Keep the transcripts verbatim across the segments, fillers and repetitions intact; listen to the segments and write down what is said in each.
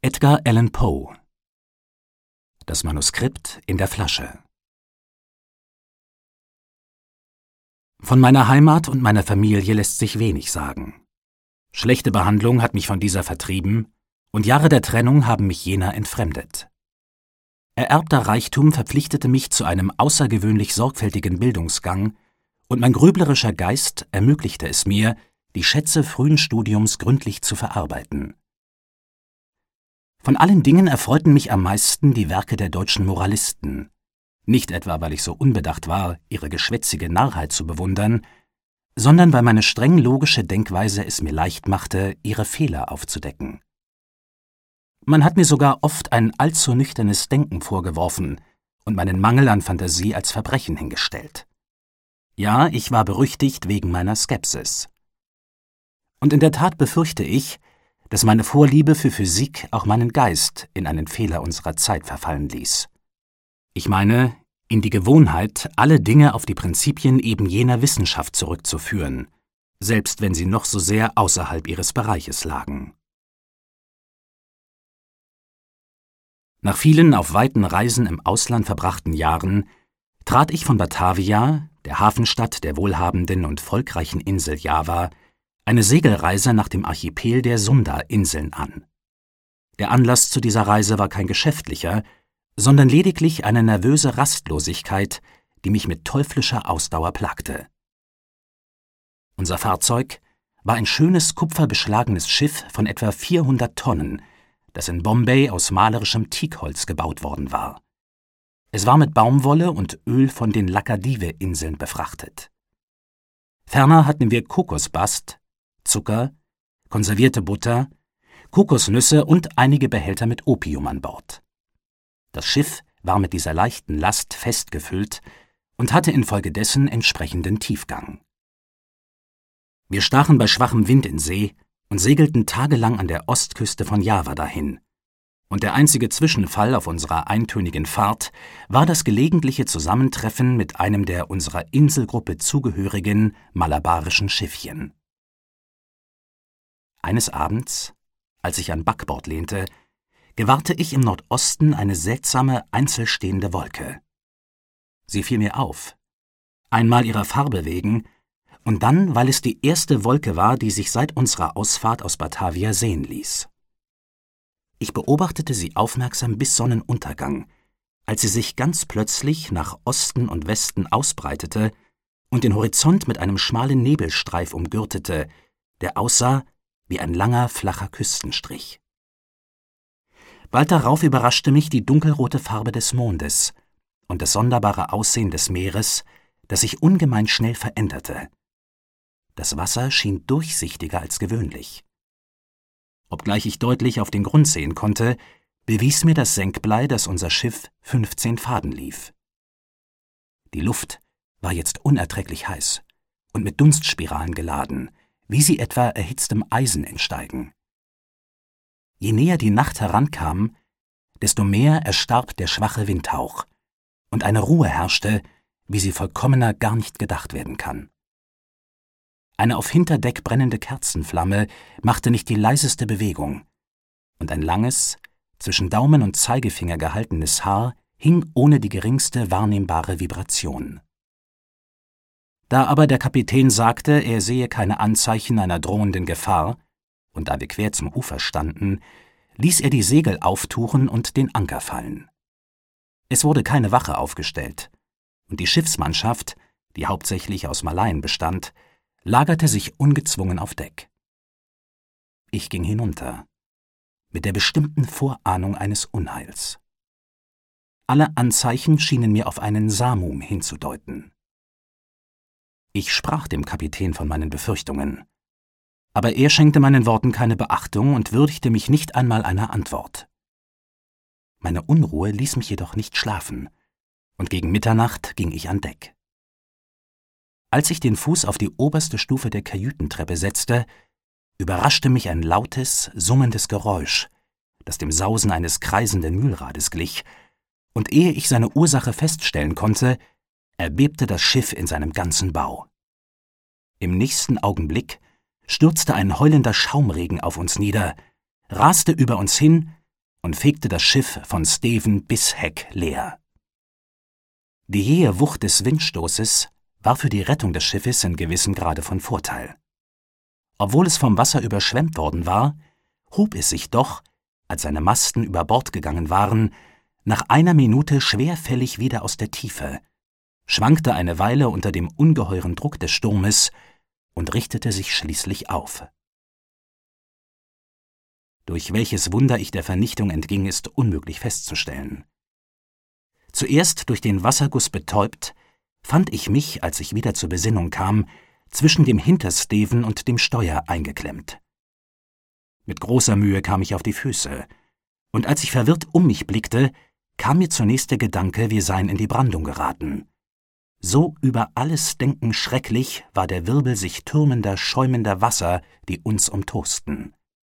Edgar Allan Poe. Das Manuskript in der Flasche. Von meiner Heimat und meiner Familie lässt sich wenig sagen. Schlechte Behandlung hat mich von dieser vertrieben, und Jahre der Trennung haben mich jener entfremdet. Ererbter Reichtum verpflichtete mich zu einem außergewöhnlich sorgfältigen Bildungsgang, und mein grüblerischer Geist ermöglichte es mir, die Schätze frühen Studiums gründlich zu verarbeiten. Von allen Dingen erfreuten mich am meisten die Werke der deutschen Moralisten, nicht etwa, weil ich so unbedacht war, ihre geschwätzige Narrheit zu bewundern, sondern weil meine streng logische Denkweise es mir leicht machte, ihre Fehler aufzudecken. Man hat mir sogar oft ein allzu nüchternes Denken vorgeworfen und meinen Mangel an Fantasie als Verbrechen hingestellt. Ja, ich war berüchtigt wegen meiner Skepsis. Und in der Tat befürchte ich, dass meine Vorliebe für Physik auch meinen Geist in einen Fehler unserer Zeit verfallen ließ. Ich meine, in die Gewohnheit, alle Dinge auf die Prinzipien eben jener Wissenschaft zurückzuführen, selbst wenn sie noch so sehr außerhalb ihres Bereiches lagen. Nach vielen auf weiten Reisen im Ausland verbrachten Jahren trat ich von Batavia, der Hafenstadt der wohlhabenden und volkreichen Insel Java, eine Segelreise nach dem Archipel der Sunda-Inseln an. Der Anlass zu dieser Reise war kein geschäftlicher, sondern lediglich eine nervöse Rastlosigkeit, die mich mit teuflischer Ausdauer plagte. Unser Fahrzeug war ein schönes kupferbeschlagenes Schiff von etwa vierhundert Tonnen, das in Bombay aus malerischem Teakholz gebaut worden war. Es war mit Baumwolle und Öl von den Lakadive-Inseln befrachtet. Ferner hatten wir Kokosbast, Zucker, konservierte Butter, Kokosnüsse und einige Behälter mit Opium an Bord. Das Schiff war mit dieser leichten Last festgefüllt und hatte infolgedessen entsprechenden Tiefgang. Wir stachen bei schwachem Wind in See und segelten tagelang an der Ostküste von Java dahin, und der einzige Zwischenfall auf unserer eintönigen Fahrt war das gelegentliche Zusammentreffen mit einem der unserer Inselgruppe zugehörigen malabarischen Schiffchen. Eines Abends, als ich an Backbord lehnte, gewahrte ich im Nordosten eine seltsame, einzelstehende Wolke. Sie fiel mir auf, einmal ihrer Farbe wegen, und dann, weil es die erste Wolke war, die sich seit unserer Ausfahrt aus Batavia sehen ließ. Ich beobachtete sie aufmerksam bis Sonnenuntergang, als sie sich ganz plötzlich nach Osten und Westen ausbreitete und den Horizont mit einem schmalen Nebelstreif umgürtete, der aussah wie ein langer, flacher Küstenstrich. Bald darauf überraschte mich die dunkelrote Farbe des Mondes und das sonderbare Aussehen des Meeres, das sich ungemein schnell veränderte. Das Wasser schien durchsichtiger als gewöhnlich. Obgleich ich deutlich auf den Grund sehen konnte, bewies mir das Senkblei, dass unser Schiff fünfzehn Faden lief. Die Luft war jetzt unerträglich heiß und mit Dunstspiralen geladen, wie sie etwa erhitztem Eisen entsteigen. Je näher die Nacht herankam, desto mehr erstarb der schwache Windhauch, und eine Ruhe herrschte, wie sie vollkommener gar nicht gedacht werden kann. Eine auf Hinterdeck brennende Kerzenflamme machte nicht die leiseste Bewegung, und ein langes, zwischen Daumen und Zeigefinger gehaltenes Haar hing ohne die geringste wahrnehmbare Vibration. Da aber der Kapitän sagte, er sehe keine Anzeichen einer drohenden Gefahr, und da wir quer zum Ufer standen, ließ er die Segel auftuchen und den Anker fallen. Es wurde keine Wache aufgestellt, und die Schiffsmannschaft, die hauptsächlich aus Malaien bestand, lagerte sich ungezwungen auf Deck. Ich ging hinunter, mit der bestimmten Vorahnung eines Unheils. Alle Anzeichen schienen mir auf einen Samum hinzudeuten. Ich sprach dem Kapitän von meinen Befürchtungen, aber er schenkte meinen Worten keine Beachtung und würdigte mich nicht einmal einer Antwort. Meine Unruhe ließ mich jedoch nicht schlafen, und gegen Mitternacht ging ich an Deck. Als ich den Fuß auf die oberste Stufe der Kajütentreppe setzte, überraschte mich ein lautes, summendes Geräusch, das dem Sausen eines kreisenden Mühlrades glich, und ehe ich seine Ursache feststellen konnte, erbebte das Schiff in seinem ganzen Bau. Im nächsten Augenblick stürzte ein heulender Schaumregen auf uns nieder, raste über uns hin und fegte das Schiff von Steven bis Heck leer. Die jähe Wucht des Windstoßes war für die Rettung des Schiffes in gewissem Grade von Vorteil. Obwohl es vom Wasser überschwemmt worden war, hob es sich doch, als seine Masten über Bord gegangen waren, nach einer Minute schwerfällig wieder aus der Tiefe, schwankte eine Weile unter dem ungeheuren Druck des Sturmes und richtete sich schließlich auf. Durch welches Wunder ich der Vernichtung entging, ist unmöglich festzustellen. Zuerst durch den Wasserguss betäubt, fand ich mich, als ich wieder zur Besinnung kam, zwischen dem Hintersteven und dem Steuer eingeklemmt. Mit großer Mühe kam ich auf die Füße, und als ich verwirrt um mich blickte, kam mir zunächst der Gedanke, wir seien in die Brandung geraten. So über alles Denken schrecklich war der Wirbel sich türmender, schäumender Wasser, die uns umtosten.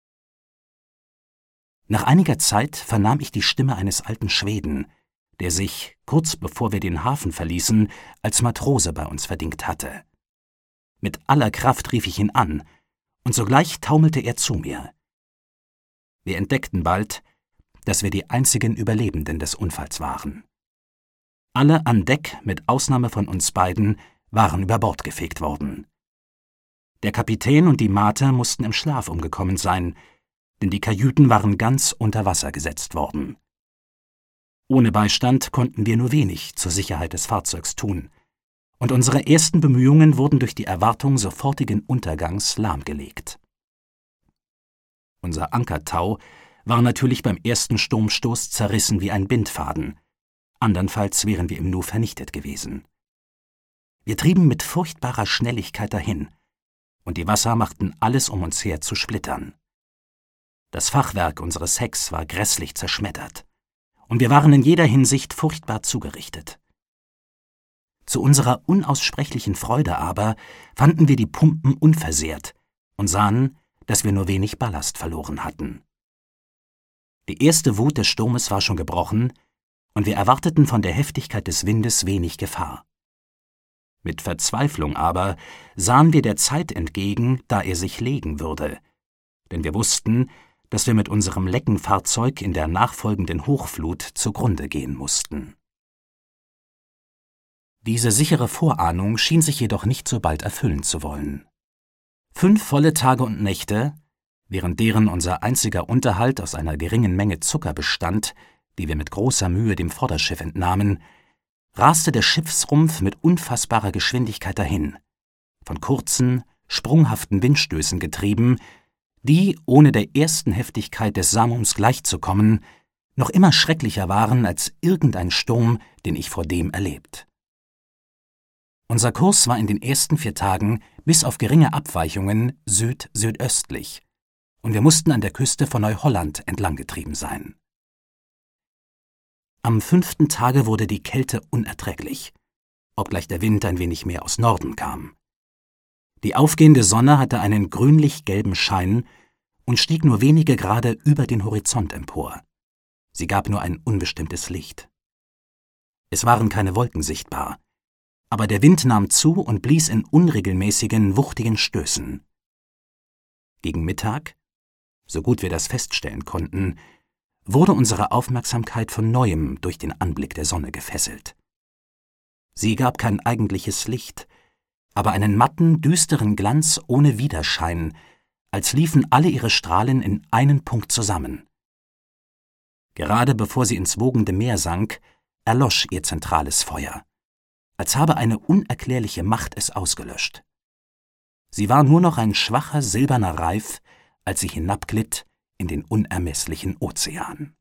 Nach einiger Zeit vernahm ich die Stimme eines alten Schweden, der sich, kurz bevor wir den Hafen verließen, als Matrose bei uns verdingt hatte. Mit aller Kraft rief ich ihn an, und sogleich taumelte er zu mir. Wir entdeckten bald, dass wir die einzigen Überlebenden des Unfalls waren. Alle an Deck, mit Ausnahme von uns beiden, waren über Bord gefegt worden. Der Kapitän und die Mate mussten im Schlaf umgekommen sein, denn die Kajüten waren ganz unter Wasser gesetzt worden. Ohne Beistand konnten wir nur wenig zur Sicherheit des Fahrzeugs tun, und unsere ersten Bemühungen wurden durch die Erwartung sofortigen Untergangs lahmgelegt. Unser Ankertau war natürlich beim ersten Sturmstoß zerrissen wie ein Bindfaden, andernfalls wären wir im Nu vernichtet gewesen. Wir trieben mit furchtbarer Schnelligkeit dahin, und die Wasser machten alles um uns her zu splittern. Das Fachwerk unseres Hecks war grässlich zerschmettert, und wir waren in jeder Hinsicht furchtbar zugerichtet. Zu unserer unaussprechlichen Freude aber fanden wir die Pumpen unversehrt und sahen, dass wir nur wenig Ballast verloren hatten. Die erste Wut des Sturmes war schon gebrochen, und wir erwarteten von der Heftigkeit des Windes wenig Gefahr. Mit Verzweiflung aber sahen wir der Zeit entgegen, da er sich legen würde, denn wir wussten, dass wir mit unserem Leckenfahrzeug in der nachfolgenden Hochflut zugrunde gehen mussten. Diese sichere Vorahnung schien sich jedoch nicht so bald erfüllen zu wollen. Fünf volle Tage und Nächte, während deren unser einziger Unterhalt aus einer geringen Menge Zucker bestand, die wir mit großer Mühe dem Vorderschiff entnahmen, raste der Schiffsrumpf mit unfassbarer Geschwindigkeit dahin, von kurzen, sprunghaften Windstößen getrieben, die, ohne der ersten Heftigkeit des Samums gleichzukommen, noch immer schrecklicher waren als irgendein Sturm, den ich vordem erlebt. Unser Kurs war in den ersten vier Tagen bis auf geringe Abweichungen süd-südöstlich, und wir mussten an der Küste von Neuholland entlanggetrieben sein. Am fünften Tage wurde die Kälte unerträglich, obgleich der Wind ein wenig mehr aus Norden kam. Die aufgehende Sonne hatte einen grünlich-gelben Schein und stieg nur wenige Grade über den Horizont empor. Sie gab nur ein unbestimmtes Licht. Es waren keine Wolken sichtbar, aber der Wind nahm zu und blies in unregelmäßigen, wuchtigen Stößen. Gegen Mittag, so gut wir das feststellen konnten, wurde unsere Aufmerksamkeit von Neuem durch den Anblick der Sonne gefesselt. Sie gab kein eigentliches Licht, aber einen matten, düsteren Glanz ohne Widerschein, als liefen alle ihre Strahlen in einen Punkt zusammen. Gerade bevor sie ins wogende Meer sank, erlosch ihr zentrales Feuer, als habe eine unerklärliche Macht es ausgelöscht. Sie war nur noch ein schwacher silberner Reif, als sie hinabglitt in den unermesslichen Ozean.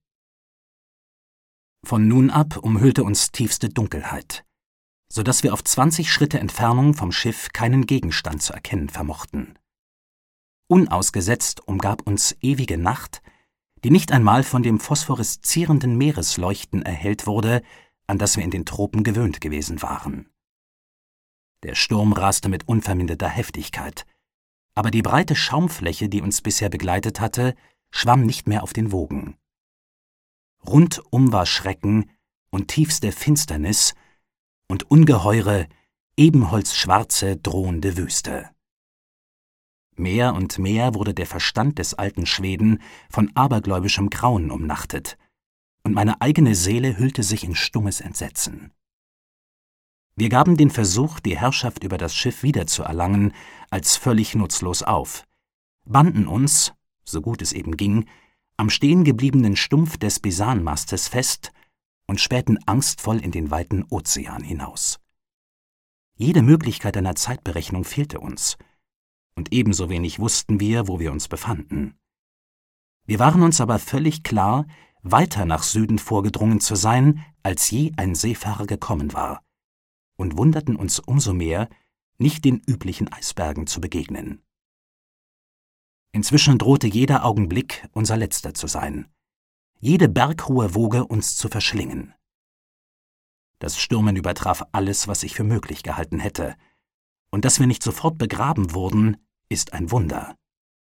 Von nun ab umhüllte uns tiefste Dunkelheit, so dass wir auf zwanzig Schritte Entfernung vom Schiff keinen Gegenstand zu erkennen vermochten. Unausgesetzt umgab uns ewige Nacht, die nicht einmal von dem phosphoreszierenden Meeresleuchten erhellt wurde, an das wir in den Tropen gewöhnt gewesen waren. Der Sturm raste mit unverminderter Heftigkeit, aber die breite Schaumfläche, die uns bisher begleitet hatte, schwamm nicht mehr auf den Wogen. Rundum war Schrecken und tiefste Finsternis und ungeheure, ebenholzschwarze, drohende Wüste. Mehr und mehr wurde der Verstand des alten Schweden von abergläubischem Grauen umnachtet, und meine eigene Seele hüllte sich in stummes Entsetzen. Wir gaben den Versuch, die Herrschaft über das Schiff wiederzuerlangen, als völlig nutzlos auf, banden uns, so gut es eben ging, am stehengebliebenen Stumpf des Bisanmastes fest und spähten angstvoll in den weiten Ozean hinaus. Jede Möglichkeit einer Zeitberechnung fehlte uns, und ebenso wenig wussten wir, wo wir uns befanden. Wir waren uns aber völlig klar, weiter nach Süden vorgedrungen zu sein, als je ein Seefahrer gekommen war, und wunderten uns umso mehr, nicht den üblichen Eisbergen zu begegnen. Inzwischen drohte jeder Augenblick unser letzter zu sein, jede berghohe Woge uns zu verschlingen. Das Stürmen übertraf alles, was ich für möglich gehalten hätte, und dass wir nicht sofort begraben wurden, ist ein Wunder.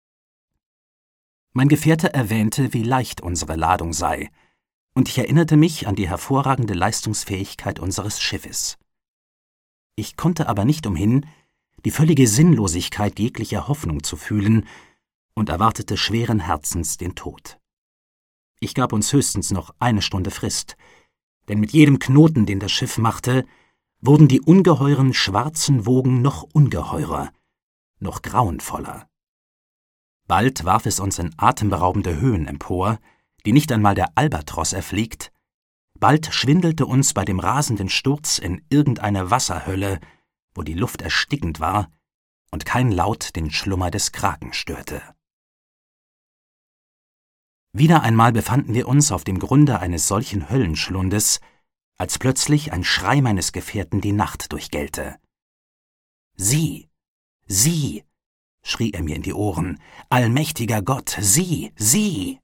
Mein Gefährte erwähnte, wie leicht unsere Ladung sei, und ich erinnerte mich an die hervorragende Leistungsfähigkeit unseres Schiffes. Ich konnte aber nicht umhin, die völlige Sinnlosigkeit jeglicher Hoffnung zu fühlen, und erwartete schweren Herzens den Tod. Ich gab uns höchstens noch eine Stunde Frist, denn mit jedem Knoten, den das Schiff machte, wurden die ungeheuren schwarzen Wogen noch ungeheurer, noch grauenvoller. Bald warf es uns in atemberaubende Höhen empor, die nicht einmal der Albatros erfliegt, bald schwindelte uns bei dem rasenden Sturz in irgendeine Wasserhölle, wo die Luft erstickend war und kein Laut den Schlummer des Kraken störte. Wieder einmal befanden wir uns auf dem Grunde eines solchen Höllenschlundes, als plötzlich ein Schrei meines Gefährten die Nacht durchgellte. »Sieh! Sieh!« schrie er mir in die Ohren. »Allmächtiger Gott, sieh! Sieh!«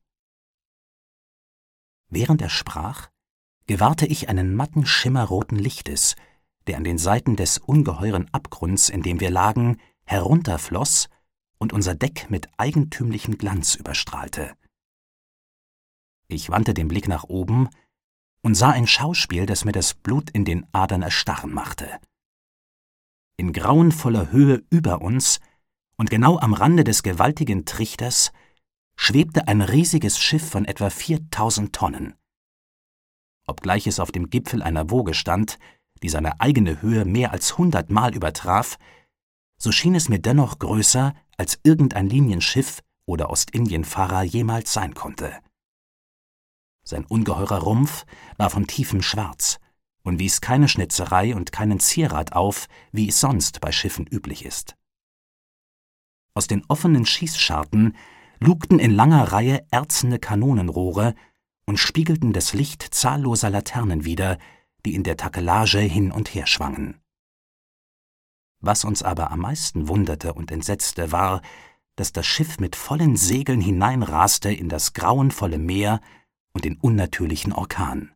Während er sprach, gewahrte ich einen matten Schimmer roten Lichtes, der an den Seiten des ungeheuren Abgrunds, in dem wir lagen, herunterfloss und unser Deck mit eigentümlichem Glanz überstrahlte. Ich wandte den Blick nach oben und sah ein Schauspiel, das mir das Blut in den Adern erstarren machte. In grauenvoller Höhe über uns und genau am Rande des gewaltigen Trichters schwebte ein riesiges Schiff von etwa viertausend Tonnen. Obgleich es auf dem Gipfel einer Woge stand, die seine eigene Höhe mehr als hundertmal übertraf, so schien es mir dennoch größer, als irgendein Linienschiff oder Ostindienfahrer jemals sein konnte. Sein ungeheurer Rumpf war von tiefem Schwarz und wies keine Schnitzerei und keinen Zierat auf, wie es sonst bei Schiffen üblich ist. Aus den offenen Schießscharten lugten in langer Reihe erzene Kanonenrohre und spiegelten das Licht zahlloser Laternen wider, die in der Takelage hin und her schwangen. Was uns aber am meisten wunderte und entsetzte, war, dass das Schiff mit vollen Segeln hineinraste in das grauenvolle Meer und den unnatürlichen Orkan.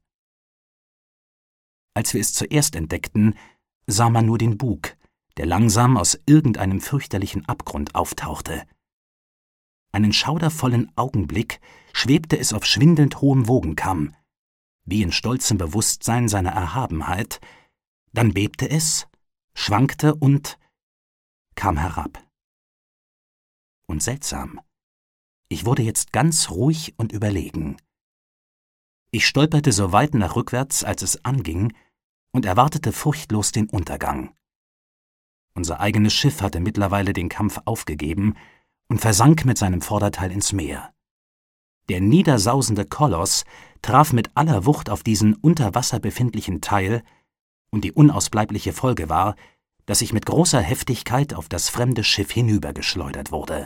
Als wir es zuerst entdeckten, sah man nur den Bug, der langsam aus irgendeinem fürchterlichen Abgrund auftauchte. Einen schaudervollen Augenblick schwebte es auf schwindelnd hohem Wogenkamm, wie in stolzem Bewusstsein seiner Erhabenheit, dann bebte es, schwankte und kam herab. Und seltsam, ich wurde jetzt ganz ruhig und überlegen. Ich stolperte so weit nach rückwärts, als es anging, und erwartete furchtlos den Untergang. Unser eigenes Schiff hatte mittlerweile den Kampf aufgegeben und versank mit seinem Vorderteil ins Meer. Der niedersausende Koloss traf mit aller Wucht auf diesen unter Wasser befindlichen Teil, und die unausbleibliche Folge war, dass ich mit großer Heftigkeit auf das fremde Schiff hinübergeschleudert wurde.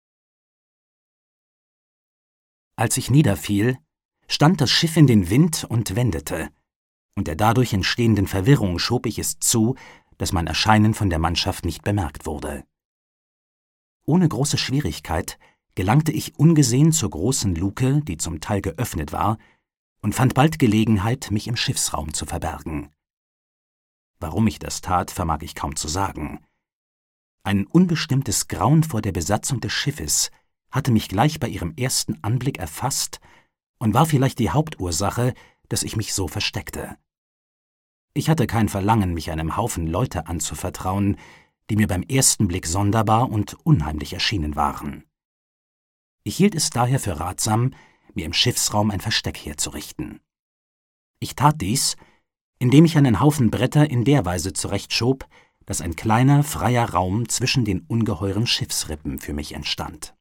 Als ich niederfiel, stand das Schiff in den Wind und wendete, und der dadurch entstehenden Verwirrung schob ich es zu, dass mein Erscheinen von der Mannschaft nicht bemerkt wurde. Ohne große Schwierigkeit gelangte ich ungesehen zur großen Luke, die zum Teil geöffnet war, und fand bald Gelegenheit, mich im Schiffsraum zu verbergen. Warum ich das tat, vermag ich kaum zu sagen. Ein unbestimmtes Grauen vor der Besatzung des Schiffes hatte mich gleich bei ihrem ersten Anblick erfasst und war vielleicht die Hauptursache, dass ich mich so versteckte. Ich hatte kein Verlangen, mich einem Haufen Leute anzuvertrauen, die mir beim ersten Blick sonderbar und unheimlich erschienen waren. Ich hielt es daher für ratsam, mir im Schiffsraum ein Versteck herzurichten. Ich tat dies, indem ich einen Haufen Bretter in der Weise zurechtschob, dass ein kleiner, freier Raum zwischen den ungeheuren Schiffsrippen für mich entstand.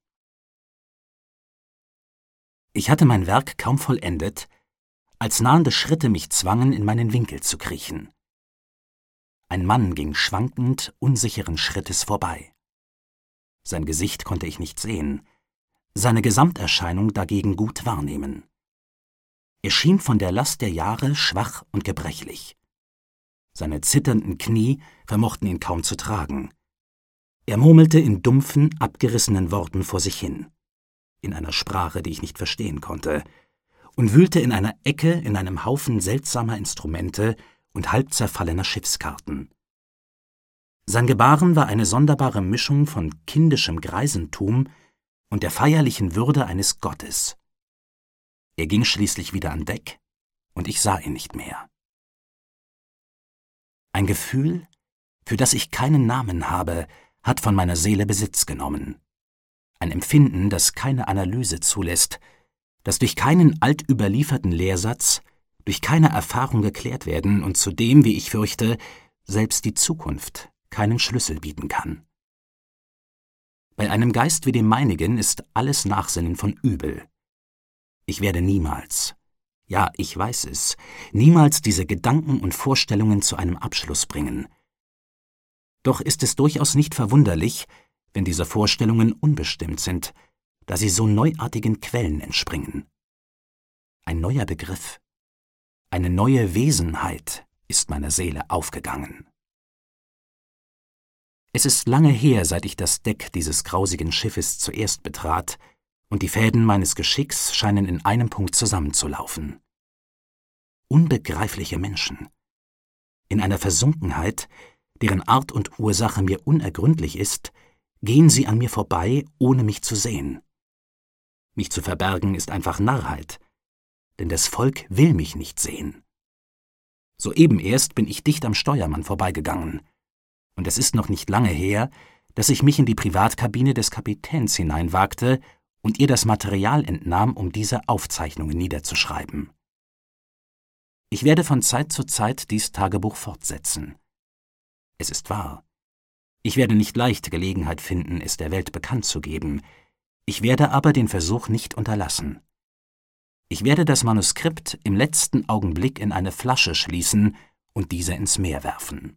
Ich hatte mein Werk kaum vollendet, als nahende Schritte mich zwangen, in meinen Winkel zu kriechen. Ein Mann ging schwankend, unsicheren Schrittes vorbei. Sein Gesicht konnte ich nicht sehen, seine Gesamterscheinung dagegen gut wahrnehmen. Er schien von der Last der Jahre schwach und gebrechlich. Seine zitternden Knie vermochten ihn kaum zu tragen. Er murmelte in dumpfen, abgerissenen Worten vor sich hin, in einer Sprache, die ich nicht verstehen konnte, und wühlte in einer Ecke in einem Haufen seltsamer Instrumente und halb zerfallener Schiffskarten. Sein Gebaren war eine sonderbare Mischung von kindischem Greisentum und der feierlichen Würde eines Gottes. Er ging schließlich wieder an Deck, und ich sah ihn nicht mehr. Ein Gefühl, für das ich keinen Namen habe, hat von meiner Seele Besitz genommen. Ein Empfinden, das keine Analyse zulässt, das durch keinen altüberlieferten Lehrsatz, durch keine Erfahrung geklärt werden und zu dem, wie ich fürchte, selbst die Zukunft keinen Schlüssel bieten kann. Bei einem Geist wie dem meinigen ist alles Nachsinnen von übel. Ich werde niemals, ja, ich weiß es, niemals diese Gedanken und Vorstellungen zu einem Abschluss bringen. Doch ist es durchaus nicht verwunderlich, wenn diese Vorstellungen unbestimmt sind, da sie so neuartigen Quellen entspringen. Ein neuer Begriff, eine neue Wesenheit ist meiner Seele aufgegangen. Es ist lange her, seit ich das Deck dieses grausigen Schiffes zuerst betrat, und die Fäden meines Geschicks scheinen in einem Punkt zusammenzulaufen. Unbegreifliche Menschen. In einer Versunkenheit, deren Art und Ursache mir unergründlich ist, gehen sie an mir vorbei, ohne mich zu sehen. Mich zu verbergen ist einfach Narrheit, denn das Volk will mich nicht sehen. Soeben erst bin ich dicht am Steuermann vorbeigegangen, und es ist noch nicht lange her, dass ich mich in die Privatkabine des Kapitäns hineinwagte und ihr das Material entnahm, um diese Aufzeichnungen niederzuschreiben. Ich werde von Zeit zu Zeit dies Tagebuch fortsetzen. Es ist wahr. Ich werde nicht leicht Gelegenheit finden, es der Welt bekannt zu geben. Ich werde aber den Versuch nicht unterlassen. Ich werde das Manuskript im letzten Augenblick in eine Flasche schließen und diese ins Meer werfen.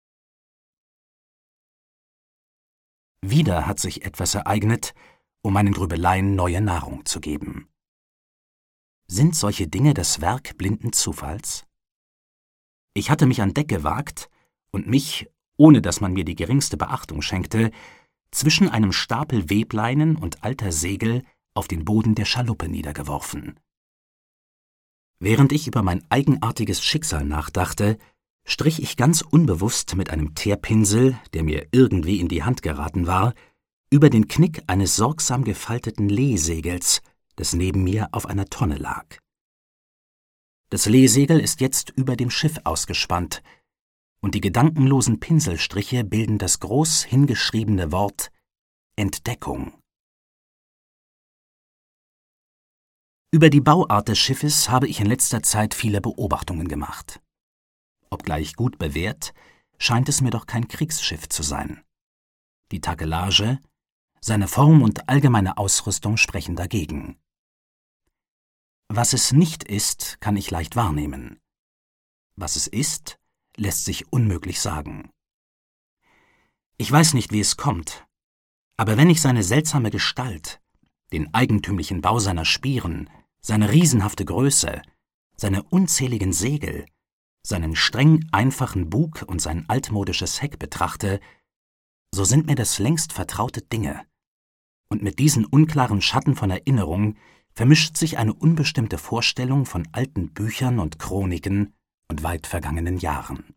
Wieder hat sich etwas ereignet, um meinen Grübeleien neue Nahrung zu geben. Sind solche Dinge das Werk blinden Zufalls? Ich hatte mich an Deck gewagt und mich, ohne dass man mir die geringste Beachtung schenkte, zwischen einem Stapel Webleinen und alter Segel auf den Boden der Schaluppe niedergeworfen. Während ich über mein eigenartiges Schicksal nachdachte, strich ich ganz unbewusst mit einem Teerpinsel, der mir irgendwie in die Hand geraten war, über den Knick eines sorgsam gefalteten Lehsegels, das neben mir auf einer Tonne lag. Das Lehsegel ist jetzt über dem Schiff ausgespannt, und die gedankenlosen Pinselstriche bilden das groß hingeschriebene Wort Entdeckung. Über die Bauart des Schiffes habe ich in letzter Zeit viele Beobachtungen gemacht. Obgleich gut bewährt, scheint es mir doch kein Kriegsschiff zu sein. Die Takelage, seine Form und allgemeine Ausrüstung sprechen dagegen. Was es nicht ist, kann ich leicht wahrnehmen. Was es ist, lässt sich unmöglich sagen. Ich weiß nicht, wie es kommt, aber wenn ich seine seltsame Gestalt, den eigentümlichen Bau seiner Spieren, seine riesenhafte Größe, seine unzähligen Segel, seinen streng einfachen Bug und sein altmodisches Heck betrachte, so sind mir das längst vertraute Dinge, und mit diesen unklaren Schatten von Erinnerung vermischt sich eine unbestimmte Vorstellung von alten Büchern und Chroniken und weit vergangenen Jahren.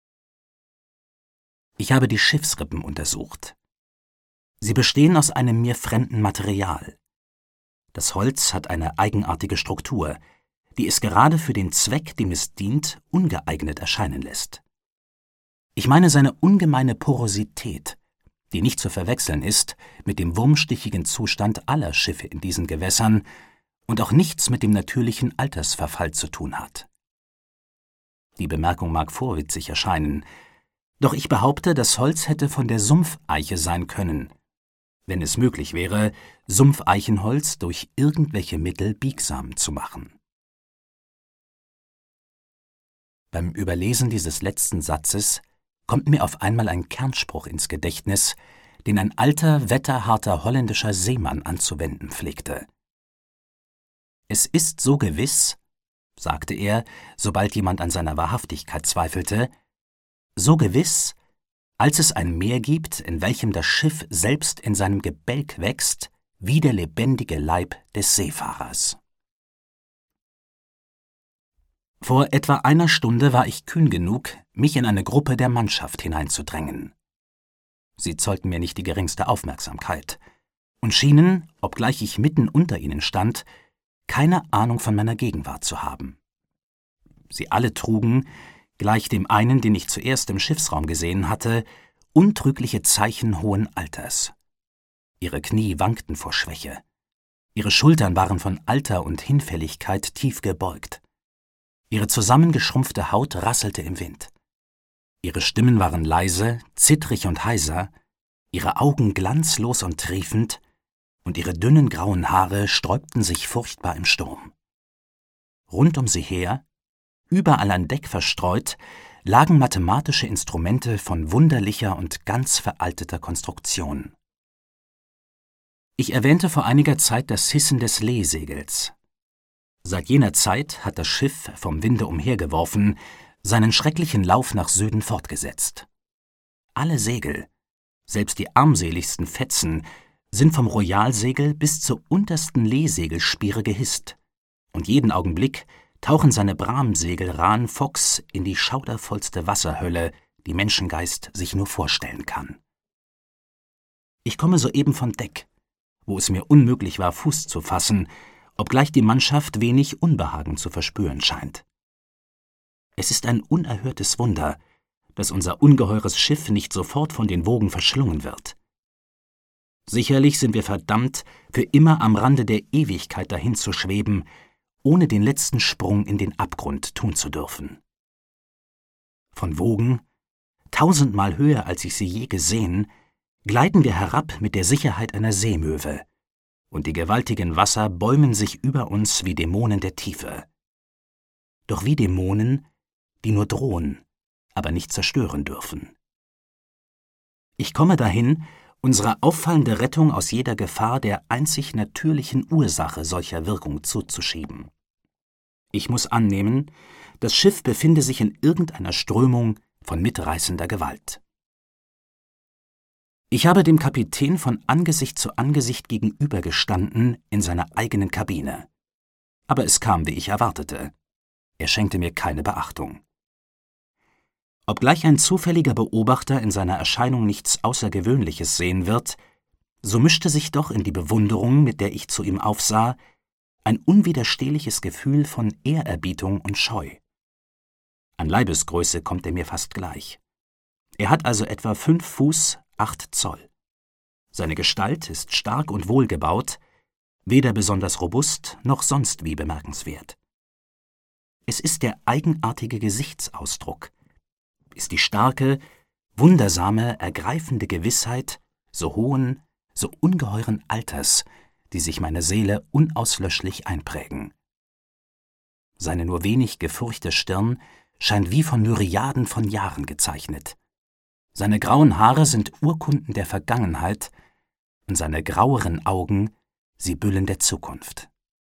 Ich habe die Schiffsrippen untersucht. Sie bestehen aus einem mir fremden Material. Das Holz hat eine eigenartige Struktur, die es gerade für den Zweck, dem es dient, ungeeignet erscheinen lässt. Ich meine seine ungemeine Porosität, die nicht zu verwechseln ist mit dem wurmstichigen Zustand aller Schiffe in diesen Gewässern und auch nichts mit dem natürlichen Altersverfall zu tun hat. Die Bemerkung mag vorwitzig erscheinen, doch ich behaupte, das Holz hätte von der Sumpfeiche sein können, wenn es möglich wäre, Sumpfeichenholz durch irgendwelche Mittel biegsam zu machen. Beim Überlesen dieses letzten Satzes kommt mir auf einmal ein Kernspruch ins Gedächtnis, den ein alter, wetterharter holländischer Seemann anzuwenden pflegte. »Es ist so gewiss«, sagte er, sobald jemand an seiner Wahrhaftigkeit zweifelte, »so gewiss, als es ein Meer gibt, in welchem das Schiff selbst in seinem Gebälk wächst, wie der lebendige Leib des Seefahrers.« Vor etwa einer Stunde war ich kühn genug, mich in eine Gruppe der Mannschaft hineinzudrängen. Sie zollten mir nicht die geringste Aufmerksamkeit und schienen, obgleich ich mitten unter ihnen stand, keine Ahnung von meiner Gegenwart zu haben. Sie alle trugen, gleich dem einen, den ich zuerst im Schiffsraum gesehen hatte, untrügliche Zeichen hohen Alters. Ihre Knie wankten vor Schwäche. Ihre Schultern waren von Alter und Hinfälligkeit tief gebeugt. Ihre zusammengeschrumpfte Haut rasselte im Wind. Ihre Stimmen waren leise, zittrig und heiser, ihre Augen glanzlos und triefend, und ihre dünnen grauen Haare sträubten sich furchtbar im Sturm. Rund um sie her, überall an Deck verstreut, lagen mathematische Instrumente von wunderlicher und ganz veralteter Konstruktion. Ich erwähnte vor einiger Zeit das Hissen des Leesegels. Seit jener Zeit hat das Schiff, vom Winde umhergeworfen, seinen schrecklichen Lauf nach Süden fortgesetzt. Alle Segel, selbst die armseligsten Fetzen, sind vom Royalsegel bis zur untersten Leesegelspiere gehisst, und jeden Augenblick tauchen seine Bramsegel Ran Fox in die schaudervollste Wasserhölle, die Menschengeist sich nur vorstellen kann. Ich komme soeben von Deck, wo es mir unmöglich war, Fuß zu fassen, obgleich die Mannschaft wenig Unbehagen zu verspüren scheint. Es ist ein unerhörtes Wunder, dass unser ungeheures Schiff nicht sofort von den Wogen verschlungen wird. Sicherlich sind wir verdammt, für immer am Rande der Ewigkeit dahin zu schweben, ohne den letzten Sprung in den Abgrund tun zu dürfen. Von Wogen, tausendmal höher als ich sie je gesehen, gleiten wir herab mit der Sicherheit einer Seemöwe, und die gewaltigen Wasser bäumen sich über uns wie Dämonen der Tiefe. Doch wie Dämonen, die nur drohen, aber nicht zerstören dürfen. Ich komme dahin, unsere auffallende Rettung aus jeder Gefahr der einzig natürlichen Ursache solcher Wirkung zuzuschieben. Ich muss annehmen, das Schiff befinde sich in irgendeiner Strömung von mitreißender Gewalt. Ich habe dem Kapitän von Angesicht zu Angesicht gegenübergestanden in seiner eigenen Kabine. Aber es kam, wie ich erwartete. Er schenkte mir keine Beachtung. Obgleich ein zufälliger Beobachter in seiner Erscheinung nichts Außergewöhnliches sehen wird, so mischte sich doch in die Bewunderung, mit der ich zu ihm aufsah, ein unwiderstehliches Gefühl von Ehrerbietung und Scheu. An Leibesgröße kommt er mir fast gleich. Er hat also etwa fünf Fuß, acht Zoll. Seine Gestalt ist stark und wohlgebaut, weder besonders robust noch sonst wie bemerkenswert. Es ist der eigenartige Gesichtsausdruck, ist die starke, wundersame, ergreifende Gewissheit so hohen, so ungeheuren Alters, die sich meine Seele unauslöschlich einprägen. Seine nur wenig gefurchte Stirn scheint wie von Myriaden von Jahren gezeichnet. Seine grauen Haare sind Urkunden der Vergangenheit und seine graueren Augen Sibyllen der Zukunft.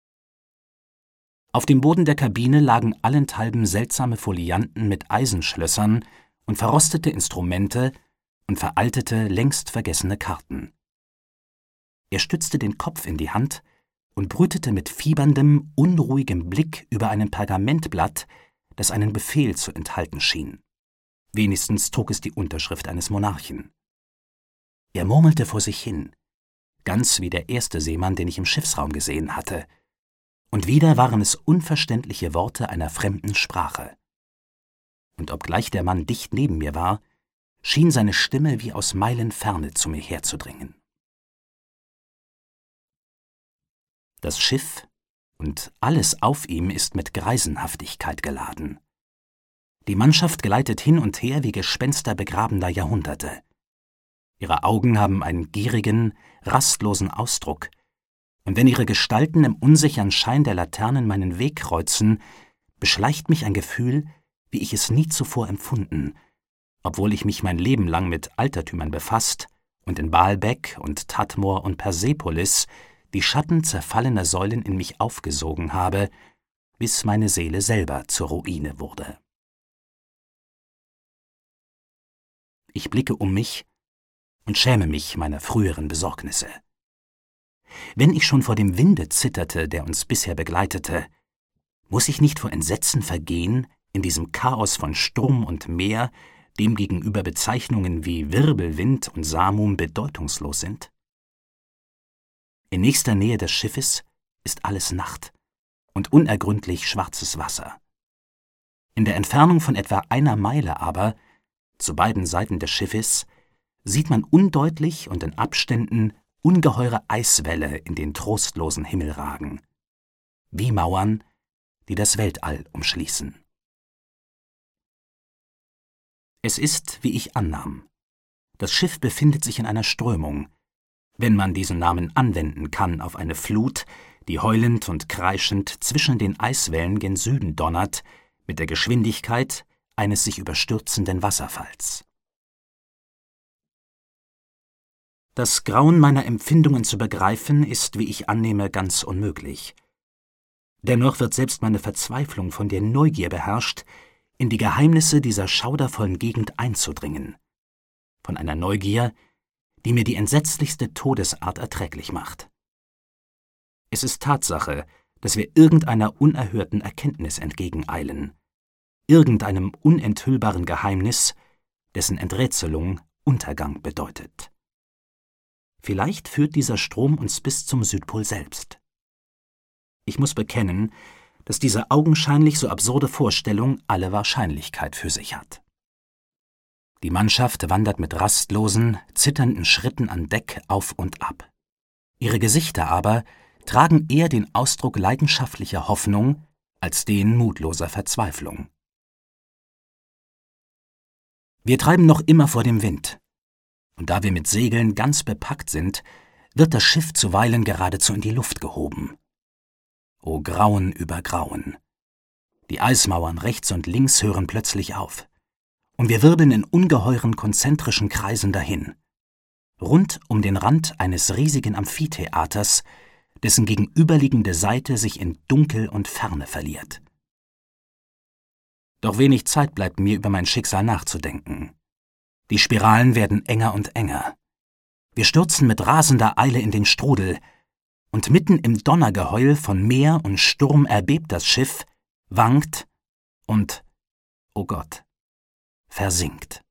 Auf dem Boden der Kabine lagen allenthalben seltsame Folianten mit Eisenschlössern und verrostete Instrumente und veraltete, längst vergessene Karten. Er stützte den Kopf in die Hand und brütete mit fieberndem, unruhigem Blick über einem Pergamentblatt, das einen Befehl zu enthalten schien. Wenigstens trug es die Unterschrift eines Monarchen. Er murmelte vor sich hin, ganz wie der erste Seemann, den ich im Schiffsraum gesehen hatte, und wieder waren es unverständliche Worte einer fremden Sprache. Und obgleich der Mann dicht neben mir war, schien seine Stimme wie aus Meilenferne zu mir herzudringen. Das Schiff und alles auf ihm ist mit Greisenhaftigkeit geladen. Die Mannschaft gleitet hin und her wie Gespenster begrabener Jahrhunderte. Ihre Augen haben einen gierigen, rastlosen Ausdruck, und wenn ihre Gestalten im unsicheren Schein der Laternen meinen Weg kreuzen, beschleicht mich ein Gefühl, wie ich es nie zuvor empfunden, obwohl ich mich mein Leben lang mit Altertümern befasst und in Baalbek und Tadmor und Persepolis die Schatten zerfallener Säulen in mich aufgesogen habe, bis meine Seele selber zur Ruine wurde. Ich blicke um mich und schäme mich meiner früheren Besorgnisse. Wenn ich schon vor dem Winde zitterte, der uns bisher begleitete, muss ich nicht vor Entsetzen vergehen in diesem Chaos von Sturm und Meer, dem gegenüber Bezeichnungen wie Wirbelwind und Samum bedeutungslos sind? In nächster Nähe des Schiffes ist alles Nacht und unergründlich schwarzes Wasser. In der Entfernung von etwa einer Meile aber, zu beiden Seiten des Schiffes, sieht man undeutlich und in Abständen ungeheure Eiswälle in den trostlosen Himmel ragen, wie Mauern, die das Weltall umschließen. Es ist, wie ich annahm. Das Schiff befindet sich in einer Strömung, wenn man diesen Namen anwenden kann auf eine Flut, die heulend und kreischend zwischen den Eiswellen gen Süden donnert, mit der Geschwindigkeit eines sich überstürzenden Wasserfalls. Das Grauen meiner Empfindungen zu begreifen, ist, wie ich annehme, ganz unmöglich. Dennoch wird selbst meine Verzweiflung von der Neugier beherrscht, in die Geheimnisse dieser schaudervollen Gegend einzudringen. Von einer Neugier, die mir die entsetzlichste Todesart erträglich macht. Es ist Tatsache, dass wir irgendeiner unerhörten Erkenntnis entgegeneilen, irgendeinem unenthüllbaren Geheimnis, dessen Enträtselung Untergang bedeutet. Vielleicht führt dieser Strom uns bis zum Südpol selbst. Ich muss bekennen, dass diese augenscheinlich so absurde Vorstellung alle Wahrscheinlichkeit für sich hat. Die Mannschaft wandert mit rastlosen, zitternden Schritten an Deck auf und ab. Ihre Gesichter aber tragen eher den Ausdruck leidenschaftlicher Hoffnung als den mutloser Verzweiflung. Wir treiben noch immer vor dem Wind, und da wir mit Segeln ganz bepackt sind, wird das Schiff zuweilen geradezu in die Luft gehoben. O Grauen über Grauen! Die Eismauern rechts und links hören plötzlich auf, und wir wirbeln in ungeheuren konzentrischen Kreisen dahin, rund um den Rand eines riesigen Amphitheaters, dessen gegenüberliegende Seite sich in Dunkel und Ferne verliert. Doch wenig Zeit bleibt mir, über mein Schicksal nachzudenken. Die Spiralen werden enger und enger. Wir stürzen mit rasender Eile in den Strudel, und mitten im Donnergeheul von Meer und Sturm erbebt das Schiff, wankt und, o Gott, versinkt.